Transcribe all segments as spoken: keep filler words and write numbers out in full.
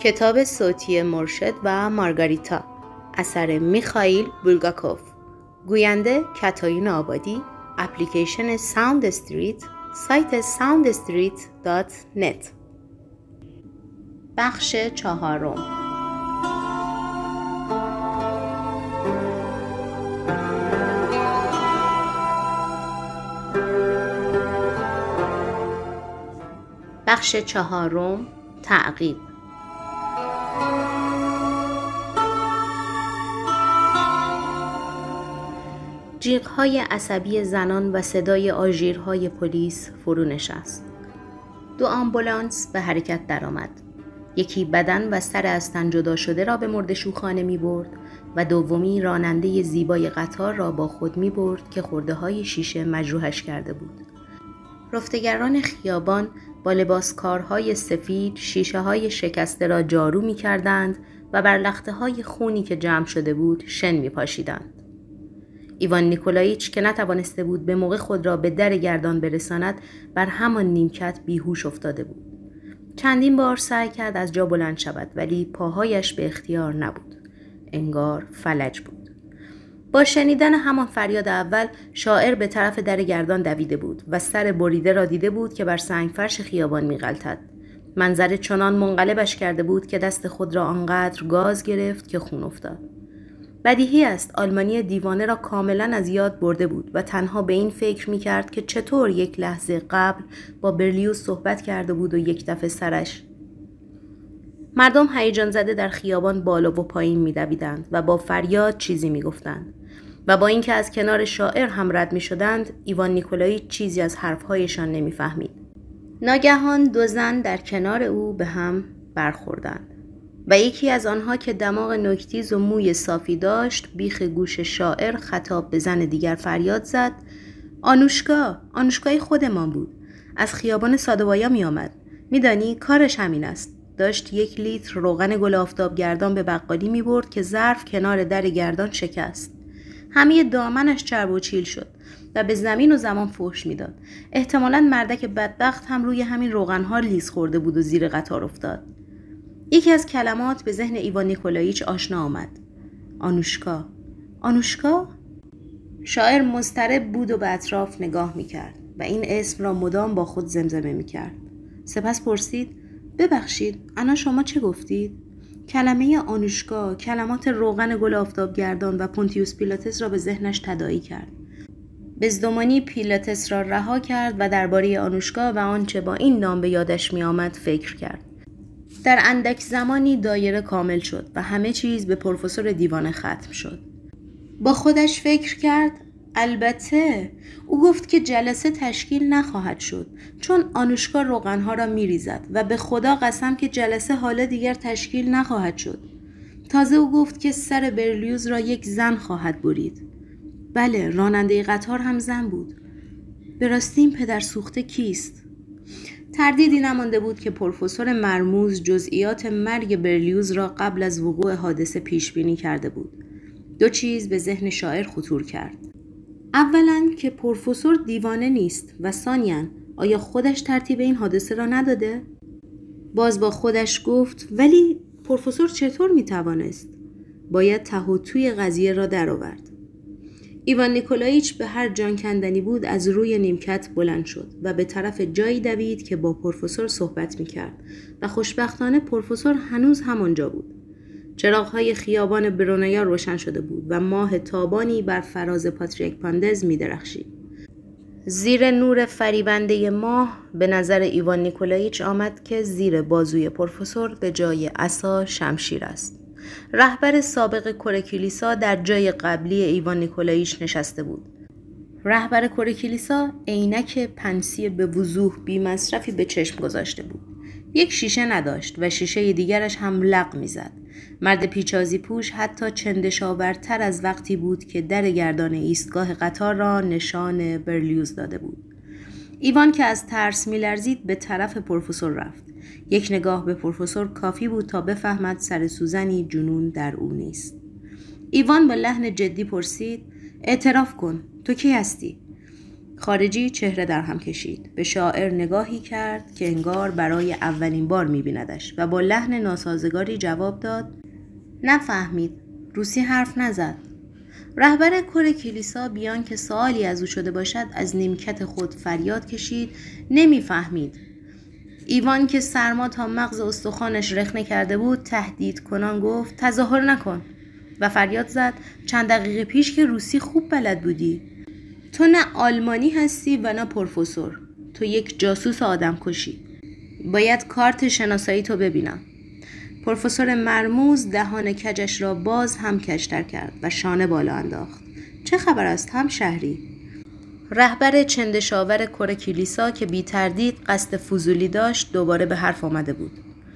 کتاب صوتی مرشد و مارگاریتا، اثر میخائیل بولگاکوف، گوینده کاتارینا آبادی، اپلیکیشن ساوند استریت، سایت ساوند استریت دات نت. بخش چهارم. بخش چهارم، تعقیب. جیغ‌های عصبی زنان و صدای آژیرهای پلیس فرو نشست. دو آمبولانس به حرکت درآمد. یکی بدن و سر از تن جدا شده را به مرده‌شوخانه می‌برد و دومی راننده زیبای قطار را با خود می‌برد که خرده‌های شیشه مجروحش کرده بود. رفتگران خیابان با لباسکارهای سفید شیشه‌های شکسته را جارو می‌کردند و بر لخته‌های خونی که جمع شده بود شن می‌پاشیدند. ایوان نیکولایچ که نتوانسته بود به موقع خود را به در گردان برساند، بر همان نیمکت بیهوش افتاده بود. چندین بار سعی کرد از جا بلند شود، ولی پاهایش به اختیار نبود. انگار فلج بود. با شنیدن همان فریاد اول، شاعر به طرف در گردان دویده بود و سر بریده را دیده بود که بر سنگفرش خیابان می‌غلتد. منظر چنان منقلبش کرده بود که دست خود را آنقدر گاز گرفت که خون افتاد. بدیهی است آلمانی دیوانه را کاملا از یاد برده بود و تنها به این فکر می‌کرد که چطور یک لحظه قبل با برلیوز صحبت کرده بود و یک دفعه سرش. مردم هیجان زده در خیابان بالا و پایین می‌دویدند و با فریاد چیزی می‌گفتند و با اینکه از کنار شاعر هم رد می‌شدند، ایوان نیکولایچ چیزی از حرف‌هایشان نمی‌فهمید. ناگهان دو زن در کنار او به هم برخوردند و یکی از آنها که دماغ نوک‌تیز و موی صافی داشت، بیخ گوش شاعر خطاب به زن دیگر فریاد زد: آنوشکا، آنوشکای خودمان بود. از خیابان سادوایا می آمد. می دانی کارش همین است. داشت یک لیتر روغن گل آفتاب گردان به بقالی می برد که ظرف کنار در گردان شکست. همه دامنش چرب و چیل شد و به زمین و زمان فحش می داد. احتمالاً مردک بدبخت هم روی همین روغنها لیز خورده بود و زیر قطار افتاد. یکی از کلمات به ذهن ایوان نیکولایچ آشنا آمد. آنوشکا. آنوشکا؟ شاعر مضطرب بود و به اطراف نگاه می‌کرد و این اسم را مدام با خود زمزمه می‌کرد. سپس پرسید: ببخشید، انا شما چه گفتید؟ کلمه آنوشکا کلمات روغن گل آفتابگردان و پونتیوس پیلاتس را به ذهنش تداعی کرد. بزدمانی پیلاتس را رها کرد و درباره آنوشکا و آنچه با این نام به یادش می‌آمد فکر کرد. در اندک زمانی دایره کامل شد و همه چیز به پروفسور دیوانه ختم شد. با خودش فکر کرد: البته او گفت که جلسه تشکیل نخواهد شد چون آنوشکا روغنها را میریزد و به خدا قسم که جلسه حالا دیگر تشکیل نخواهد شد. تازه او گفت که سر برلیوز را یک زن خواهد برید. بله، راننده قطار هم زن بود. به راستی این پدر سوخته کیست؟ تردیدی نمانده بود که پروفسور مرموز جزئیات مرگ برلیوز را قبل از وقوع حادثه پیش بینی کرده بود. دو چیز به ذهن شاعر خطور کرد. اولاً که پروفسور دیوانه نیست و ثانیاً آیا خودش ترتیب این حادثه را نداده؟ باز با خودش گفت: ولی پروفسور چطور میتوانست؟ باید ته و توی قضیه را درآورد. ایوان نیکولایچ به هر جان کندنی بود از روی نیمکت بلند شد و به طرف جایی دوید که با پروفسور صحبت میکرد و خوشبختانه پروفسور هنوز همانجا بود. چراغ‌های خیابان برونیا روشن شده بود و ماه تابانی بر فراز پاتریک پاندز می‌درخشید. زیر نور فریبنده ماه به نظر ایوان نیکولایچ آمد که زیر بازوی پروفسور به جای عصا شمشیر است. رهبر سابق کره کلیسا در جای قبلی ایوان نیکولایچ نشسته بود. رهبر کره کلیسا عینک پنسی به وضوح بی مصرفی به چشم گذاشته بود. یک شیشه نداشت و شیشه دیگرش هم لق می‌زد. مرد پیچازی پوش حتی چندشاورتر از وقتی بود که در گردان ایستگاه قطار را نشان برلیوز داده بود. ایوان که از ترس می‌لرزید به طرف پروفسور رفت. یک نگاه به پروفسور کافی بود تا بفهمد سر سوزنی جنون در او نیست. ایوان با لحن جدی پرسید: اعتراف کن، تو کی هستی؟ خارجی چهره در هم کشید. به شاعر نگاهی کرد که انگار برای اولین بار می‌بیندش و با لحن ناسازگاری جواب داد: نفهمید. روسی حرف نزد. رهبر کور کلیسا بیان که سوالی از او شده باشد از نیمکت خود فریاد کشید: نمی‌فهمید. ایوان که سرما تا مغز استخوانش رخنه کرده بود تهدید کنان گفت: تظاهر نکن. و فریاد زد: چند دقیقه پیش که روسی خوب بلد بودی. تو نه آلمانی هستی و نه پروفسور. تو یک جاسوس آدم کشی. باید کارت شناسایی تو ببینم. پروفسور مرموز دهان کجش را باز هم کجتر کرد و شانه بالا انداخت. چه خبر است هم شهری؟ رهبر چندشاور کور کلیسا که بی تردید قصد فضولی داشت دوباره به حرف آمده بود.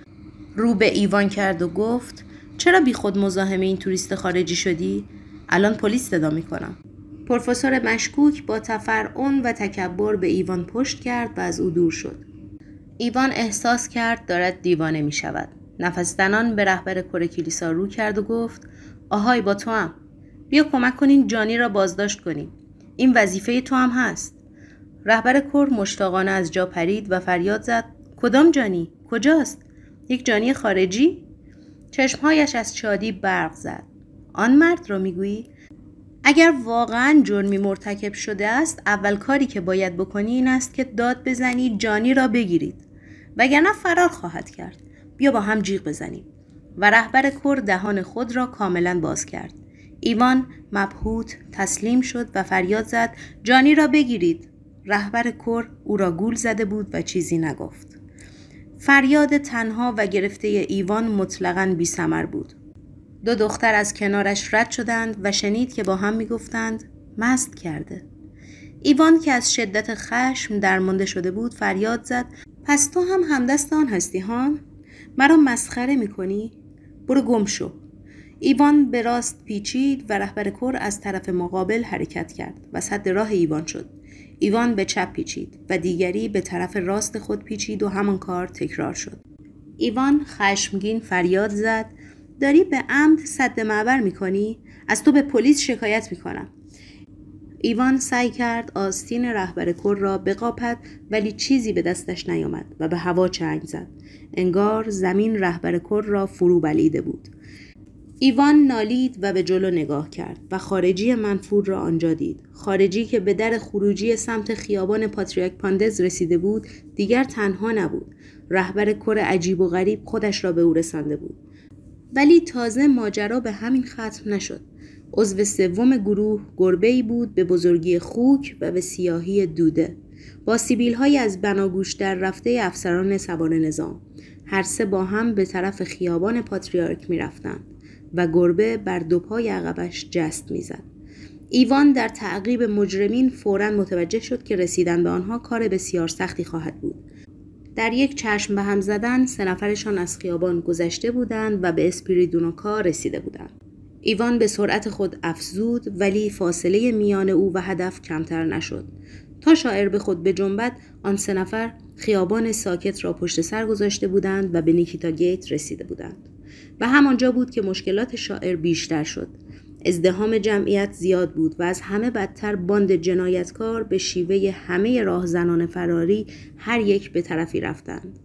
رو به ایوان کرد و گفت: چرا بی خود مزاحم این توریست خارجی شدی؟ الان پلیس صدا میکنم. پروفسور مشکوک با تفرعن و تکبر به ایوان پشت کرد و از او دور شد. ایوان احساس کرد دارد دیوانه می شود. نفس زنان به رهبر کور کلیسا رو کرد و گفت: آهای با تو هم. بیا کمک کنین جانی را بازداشت کنیم. این وظیفه تو هم هست. رهبر کور مشتاقانه از جا پرید و فریاد زد: کدام جانی؟ کجاست؟ یک جانی خارجی؟ چشمهایش از شادی برق زد. آن مرد را میگویی؟ اگر واقعاً جرمی مرتکب شده است اول کاری که باید بکنی این است که داد بزنی جانی را بگیرید وگرنه فرار خواهد کرد. بیا با هم جیغ بزنیم. و رهبر کور دهان خود را کاملا باز کرد. ایوان مبهوت تسلیم شد و فریاد زد: جانی را بگیرید. رهبر کور او را گول زده بود و چیزی نگفت. فریاد تنها و گرفته ایوان مطلقاً بی ثمر بود. دو دختر از کنارش رد شدند و شنید که با هم می گفتند: مست کرده. ایوان که از شدت خشم درمانده شده بود فریاد زد: پس تو هم همدست آن هستی ها؟ مرا مسخره می کنی؟ برو گم شو. ایوان به راست پیچید و رهبر کور از طرف مقابل حرکت کرد و سد راه ایوان شد. ایوان به چپ پیچید و دیگری به طرف راست خود پیچید و همان کار تکرار شد. ایوان خشمگین فریاد زد: داری به عمد سد معبر میکنی؟ از تو به پلیس شکایت میکنم. ایوان سعی کرد آستین رهبر کور را بقاپد ولی چیزی به دستش نیامد و به هوا چنگ زد. انگار زمین رهبر کور را فرو بلیده بود. ایوان نالید و به جلو نگاه کرد و خارجی منفور را آنجا دید. خارجی که به در خروجی سمت خیابان پاتریارک پاندز رسیده بود دیگر تنها نبود. رهبر کور عجیب و غریب خودش را به او رسانده بود. ولی تازه ماجرا به همین ختم نشد. عضو سوم گروه گربه‌ای بود به بزرگی خوک و به سیاهی دوده، با سیبیل‌های از بناگوش در رفته افسران سوار نظام. هر سه با هم به طرف خیابان پاتریارک می‌رفتند و گربه بر دو پای عقبش جست می‌زد. ایوان در تعقیب مجرمین فوراً متوجه شد که رسیدن به آنها کار بسیار سختی خواهد بود. در یک چشم به هم زدن سه نفرشان از خیابان گذشته بودند و به اسپیریدونوکا رسیده بودند. ایوان به سرعت خود افزود ولی فاصله میان او و هدف کمتر نشد. تا شاعر به خود بجنبد آن سه نفر خیابان ساکت را پشت سر گذاشته بودند و به نیکیتا گیت رسیده بودند. و همانجا بود که مشکلات شاعر بیشتر شد. ازدحام جمعیت زیاد بود و از همه بدتر باند جنایتکار به شیوه همه راهزنان فراری هر یک به طرفی رفتند.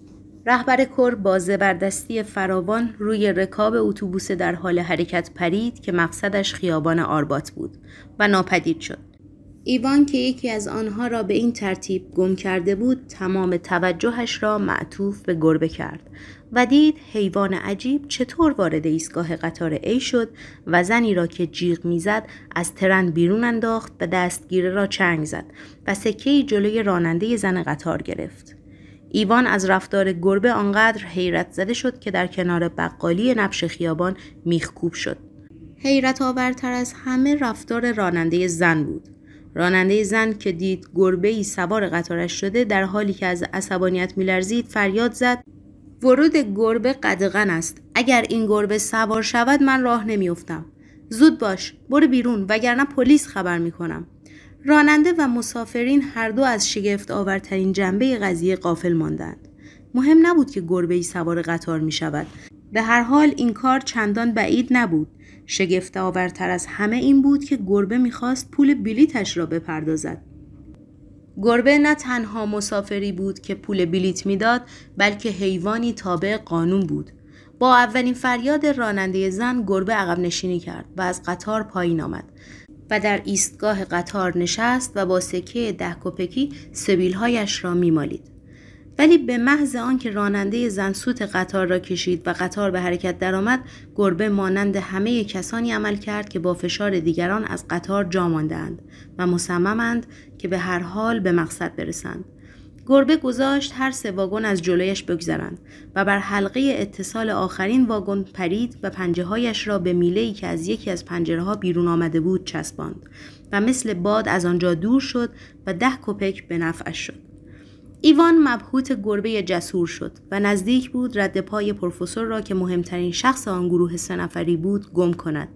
رهبر کور با زبردستی فراوان روی رکاب اتوبوس در حال حرکت پرید که مقصدش خیابان آربات بود و ناپدید شد. ایوان که یکی از آنها را به این ترتیب گم کرده بود تمام توجهش را معطوف به گربه کرد و دید حیوان عجیب چطور وارد ایستگاه قطار ای شد و زنی را که جیغ میزد از ترن بیرون انداخت و دستگیره را چنگ زد و سکه‌ای جلوی راننده زن قطار گرفت. ایوان از رفتار گربه آنقدر حیرت زده شد که در کنار بقالی نبش خیابان میخکوب شد. حیرت آورتر از همه رفتار راننده زن بود. راننده زن که دید گربه‌ای سوار قطارش شده در حالی که از عصبانیت میلرزید فریاد زد: ورود گربه قدغن است. اگر این گربه سوار شود من راه نمیافتم. زود باش، برو بیرون وگرنه پلیس خبر میکنم. راننده و مسافرین هر دو از شگفت آورترین جنبه قضیه غافل ماندند. مهم نبود که گربه‌ای سوار قطار می شود. به هر حال این کار چندان بعید نبود. شگفت آورتر از همه این بود که گربه می‌خواست پول بلیتش را بپردازد. گربه نه تنها مسافری بود که پول بلیط میداد، بلکه حیوانی تابع قانون بود. با اولین فریاد راننده زن گربه عقب نشینی کرد و از قطار پایین آمد و در ایستگاه قطار نشست و با سکه ده کپکی سبیل‌هایش را می‌مالید. ولی به محض آنکه راننده زن سوت قطار را کشید و قطار به حرکت درآمد، گربه مانند همه کسانی عمل کرد که با فشار دیگران از قطار جا مانده‌اند و مصممند که به هر حال به مقصد برسند. گربه گذاشت هر سه واگن از جلویش بگذرند و بر حلقه اتصال آخرین واگن پرید و پنجه‌هایش را به میله‌ای که از یکی از پنجره‌ها بیرون آمده بود چسباند و مثل باد از آنجا دور شد و ده کپک به نفعش شد. ایوان مبهوت گربه جسور شد و نزدیک بود رد پای پروفسور را که مهمترین شخص آن گروه سه نفری بود گم کند.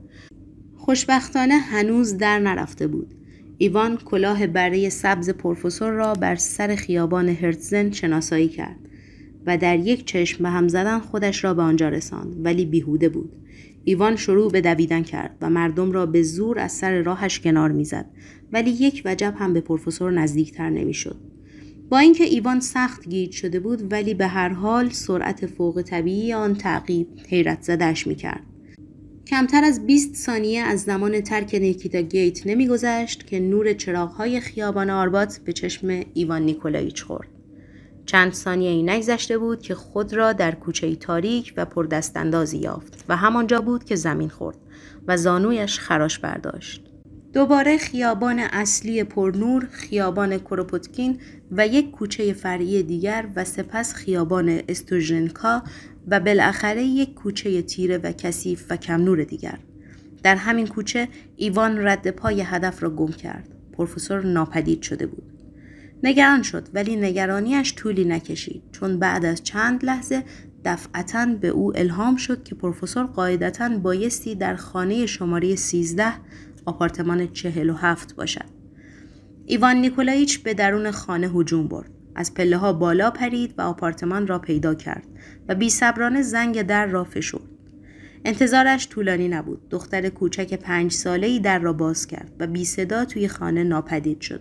خوشبختانه هنوز در نرفته بود. ایوان کلاه بره سبز پروفسور را بر سر خیابان هرتزن شناسایی کرد و در یک چشم به هم زدن خودش را به آنجا رساند، ولی بیهوده بود. ایوان شروع به دویدن کرد و مردم را به زور از سر راهش کنار میزد، ولی یک وجب هم به پروفسور نزدیکتر نمیشد. با اینکه ایوان سخت گیج شده بود، ولی به هر حال سرعت فوق طبیعی آن تعقیب حیرت زده‌اش می‌کرد. کمتر از بیست ثانیه از زمان ترک نیکیتا گیت نمی‌گذشت که نور چراغ‌های خیابان آربات به چشم ایوان نیکولایچ خورد. چند ثانیه‌ای نگذشته بود که خود را در کوچه‌ای تاریک و پردست‌اندازی یافت و همانجا بود که زمین خورد و زانویش خراش برداشت. دوباره خیابان اصلی پرنور، خیابان کروپوتکین و یک کوچه فرعی دیگر و سپس خیابان استوژنکا و بالاخره یک کوچه تیره و کثیف و کم نور دیگر. در همین کوچه ایوان رد پای هدف را گم کرد. پروفسور ناپدید شده بود. نگران شد، ولی نگرانیش طولی نکشید، چون بعد از چند لحظه دفعتاً به او الهام شد که پروفسور قاعدتاً بایستی در خانه شماره سیزده آپارتمان چهل و هفت باشد. ایوان نیکولایچ به درون خانه هجوم برد. از پله ها بالا پرید و آپارتمان را پیدا کرد و بی‌صبرانه زنگ در را فشرد. انتظارش طولانی نبود. دختر کوچک پنج ساله‌ای در را باز کرد و بی صدا توی خانه ناپدید شد.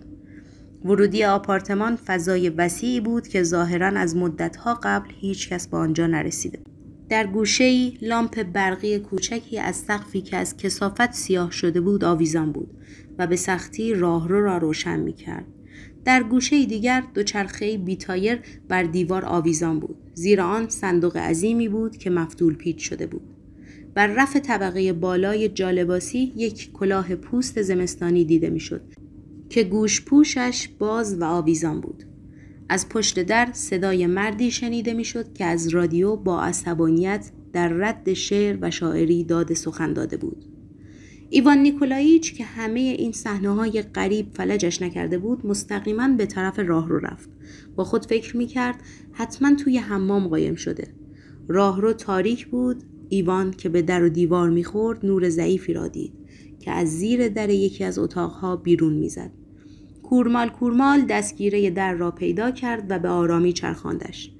ورودی آپارتمان فضای وسیعی بود که ظاهراً از مدت‌ها قبل هیچ کس به آنجا نرسیده. در گوشه‌ای لامپ برقی کوچکی از سقفی که از کثافت سیاه شده بود آویزان بود و به سختی راهرو را روشن می‌کرد. در گوشه دیگر دوچرخه‌ای بی تایر بر دیوار آویزان بود. زیر آن صندوق عظیمی بود که مفتول پیچ شده بود. بر رف طبقه بالای جالباسی یک کلاه پوست زمستانی دیده می‌شد که گوش پوشش باز و آویزان بود. از پشت در صدای مردی شنیده می‌شد که از رادیو با عصبانیت در رد شعر و شاعری داد سخن داده بود. ایوان نیکولایچ که همه این صحنه‌های غریب فلجش نکرده بود، مستقیما به طرف راهرو رفت. با خود فکر می‌کرد حتما توی حمام قایم شده. راهرو تاریک بود. ایوان که به در و دیوار می‌خورد نور ضعیفی را دید که از زیر در یکی از اتاق‌ها بیرون می‌زد. کورمال کورمال دستگیره در را پیدا کرد و به آرامی چرخاندش.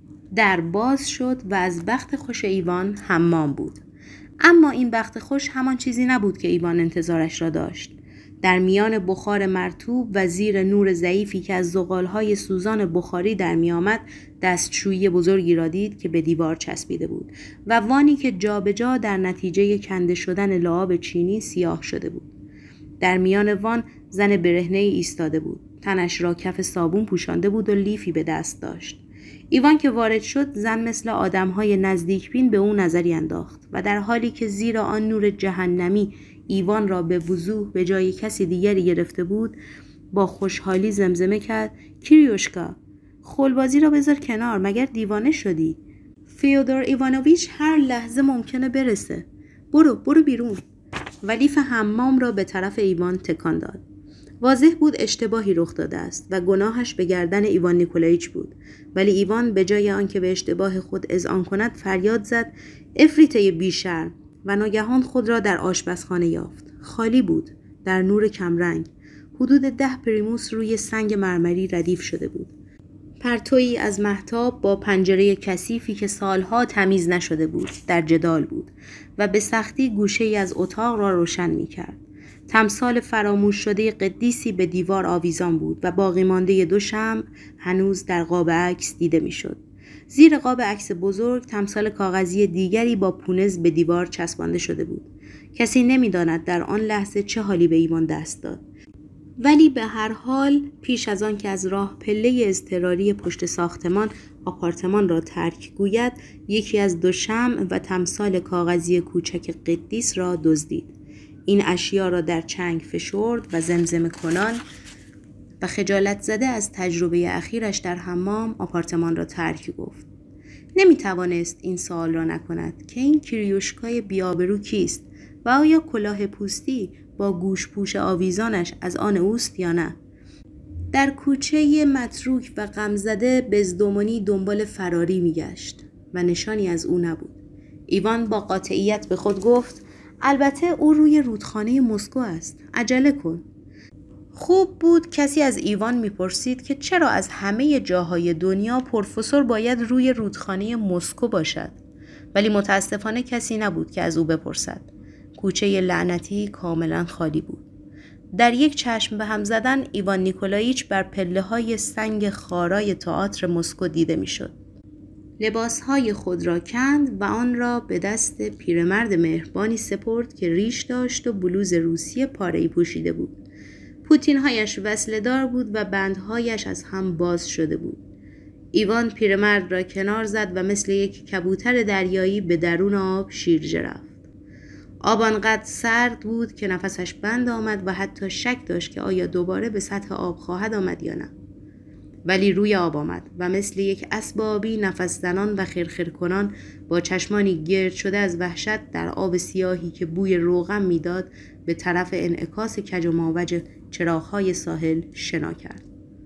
در باز شد و از بخت خوش ایوان حمام بود. اما این بخت خوش همان چیزی نبود که ایوان انتظارش را داشت. در میان بخار مرطوب و زیر نور ضعیفی که از زغال‌های سوزان بخاری در می آمد، دستشویی بزرگی را دید که به دیوار چسبیده بود و وانی که جا به جا در نتیجه کنده شدن لعاب چینی سیاه شده بود. در میان وان زن برهنه‌ای ایستاده بود. تنش را کف صابون پوشانده بود و لیفی به دست داشت. ایوان که وارد شد، زن مثل آدم‌های نزدیکبین به او نظری انداخت و در حالی که زیر آن نور جهنمی ایوان را به وضوح به جای کسی دیگری گرفته بود، با خوشحالی زمزمه کرد: کیریوشکا، خلبازی را بذار کنار، مگر دیوانه شدی؟ فیودور ایوانوویچ هر لحظه ممکنه برسه. برو برو بیرون. و لیف حمام را به طرف ایوان تکان داد. واضح بود اشتباهی رخ داده است و گناهش به گردن ایوان نیکولایچ بود، ولی ایوان به جای آنکه به اشتباه خود اذعان کند فریاد زد: افریته بیشرم! و ناگهان خود را در آشپزخانه یافت. خالی بود. در نور کمرنگ حدود ده پریموس روی سنگ مرمری ردیف شده بود. پرتویی از مهتاب با پنجره کثیفی که سالها تمیز نشده بود در جدال بود و به سختی گوشه‌ای از اتاق را روشن می‌کرد. تمثال فراموش شده قدیسی به دیوار آویزان بود و باقی مانده دو شمع هنوز در قاب عکس دیده میشد. زیر قاب عکس بزرگ تمثال کاغذی دیگری با پونز به دیوار چسبانده شده بود. کسی نمیداند در آن لحظه چه حالی به ایوان دست داد. ولی به هر حال پیش از آن که از راه پله اضطراری پشت ساختمان آپارتمان را ترک گوید، یکی از دو شمع و تمثال کاغذی کوچک قدیس را دزدید. این اشیا را در چنگ فشرد و زمزمه کنان و خجالت زده از تجربه اخیرش در حمام آپارتمان را ترک گفت. نمی توانست این سوال را نکند که این کریوشکای بی‌آبرو کیست و آیا کلاه پوستی با گوش پوش آویزانش از آن اوست یا نه. در کوچه متروک و غمزده بزدومونی دنبال فراری می گشت و نشانی از او نبود. ایوان با قاطعیت به خود گفت البته او روی رودخانه مسکو است. عجله کن. خوب بود کسی از ایوان میپرسید که چرا از همه جاهای دنیا پروفسور باید روی رودخانه مسکو باشد، ولی متاسفانه کسی نبود که از او بپرسد. کوچه لعنتی کاملا خالی بود. در یک چشم به هم زدن ایوان نیکولاییچ بر پله های سنگ خارای تئاتر مسکو دیده میشد. لباسهای خود را کند و آن را به دست پیرمرد مهربانی سپرد که ریش داشت و بلوز روسی پاره‌ای پوشیده بود. پوتینهایش وصله‌دار بود و بندهایش از هم باز شده بود. ایوان پیرمرد را کنار زد و مثل یک کبوتر دریایی به درون آب شیرجه رفت. آب آنقدر سرد بود که نفسش بند آمد و حتی شک داشت که آیا دوباره به سطح آب خواهد آمد یا نه. ولی روی آب آمد و مثل یک اسب آبی نفس زنان و خرخر کنان با چشمانی گرد شده از وحشت در آب سیاهی که بوی روغن میداد به طرف انعکاس کج و ماوج چراغ‌های ساحل شنا کرد.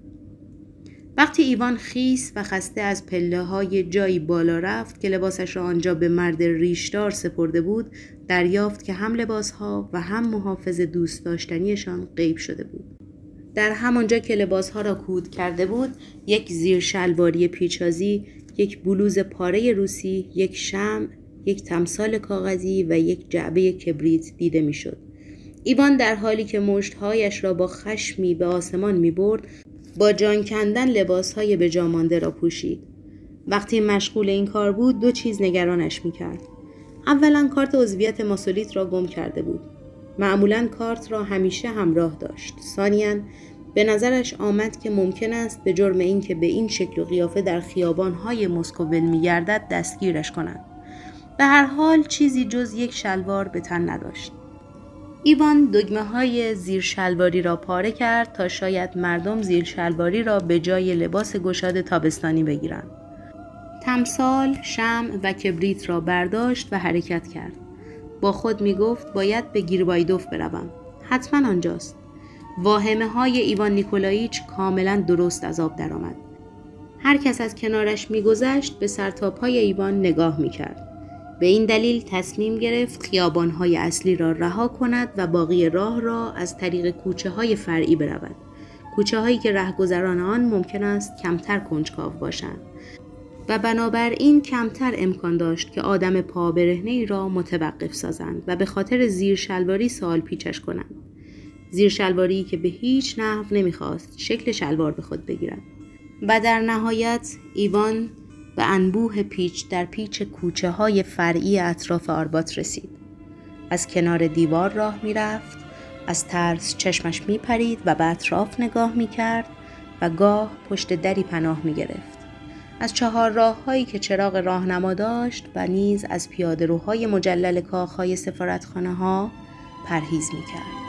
وقتی ایوان خیس و خسته از پله‌های جایی بالا رفت که لباسش را آنجا به مرد ریشدار سپرده بود، دریافت که هم لباسها و هم محافظ دوست داشتنیشان غیب شده بود. در همانجا که لباسها را کود کرده بود، یک زیر شلواری پیچازی، یک بلوز پاره روسی، یک شمع، یک تمثال کاغذی و یک جعبه کبریت دیده میشد. ایوان در حالی که مشتهایش را با خشمی به آسمان می برد، با جان کندن لباسهای به جا مانده را پوشید. وقتی مشغول این کار بود، دو چیز نگرانش می کرد. اولا کارت عضویت ماسولیت را گم کرده بود. معمولاً کارت را همیشه همراه داشت. ثانیاً به نظرش آمد که ممکن است به جرم این که به این شکل و قیافه در خیابان‌های مسکو ول می‌گردد دستگیرش کنند. به هر حال چیزی جز یک شلوار به تن نداشت. ایوان دگمه‌های زیر شلواری را پاره کرد تا شاید مردم زیر شلواری را به جای لباس گشاد تابستانی بگیرند. تمثال، شمع و کبریت را برداشت و حرکت کرد. با خود می گفت باید به گیربایدوف بروم. حتما آنجاست. واهمه های ایوان نیکولاییچ کاملا درست از آب درآمد. هر کس از کنارش می گذشت به سر تا پای ایوان نگاه می کرد. به این دلیل تصمیم گرفت خیابان های اصلی را رها کند و باقی راه را از طریق کوچه های فرعی برود. کوچه هایی که رهگذران آن ممکن است کمتر کنجکاو باشند و بنابراین کمتر امکان داشت که آدم پا برهنه‌ای را متوقف سازند و به خاطر زیر شلواری سوال پیچش کنند. زیر شلواری که به هیچ نحو نمیخواست شکل شلوار به خود بگیرد. و در نهایت ایوان به انبوه پیچ در پیچ کوچه های فرعی اطراف آربات رسید. از کنار دیوار راه میرفت، از ترس چشمش میپرید و به اطراف نگاه میکرد و گاه پشت دری پناه میگرفت. از چهار راه‌هایی که چراغ راهنما داشت و نیز از پیاده‌روهای مجلل کاخ‌های سفارتخانه‌ها پرهیز می‌کرد.